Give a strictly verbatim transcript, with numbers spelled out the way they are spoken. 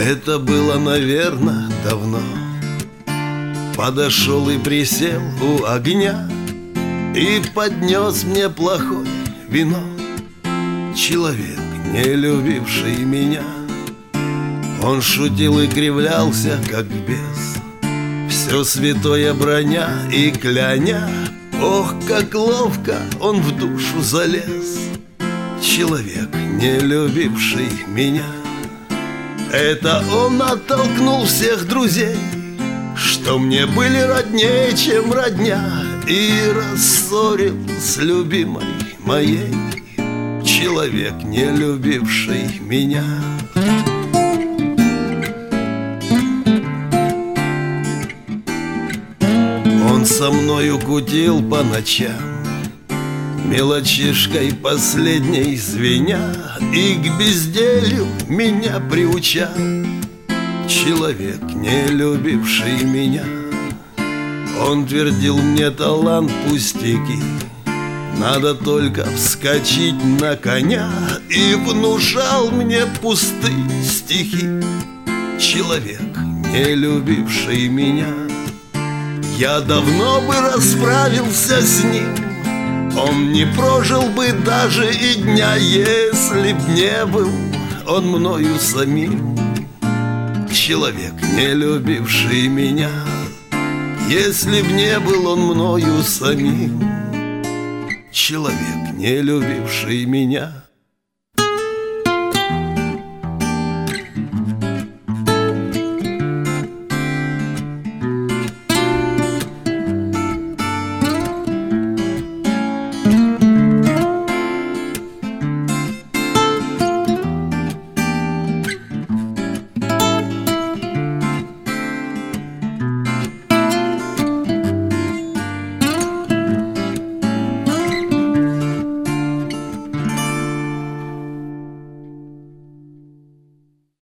Это было, наверное, давно. Подошел и присел у огня и поднес мне плохое вино. Человек, не любивший меня, он шутил и кривлялся, как бес, все святое броня и кляня. Ох, как ловко он в душу залез. Человек, не любивший меня. Это он оттолкнул всех друзей, что мне были роднее, чем родня, и рассорил с любимой моей. Человек, не любивший меня. Он со мною кутил по ночам, мелочишкой последней звеня, и к безделью меня приучал. Человек, не любивший меня. Он твердил мне: талант пустяки, надо только вскочить на коня, и внушал мне пустые стихи. Человек, не любивший меня. Я давно бы расправился с ним, он не прожил бы даже и дня, если б не был он мною самим. Человек, не любивший меня. Если б не был он мною самим. Человек, не любивший меня.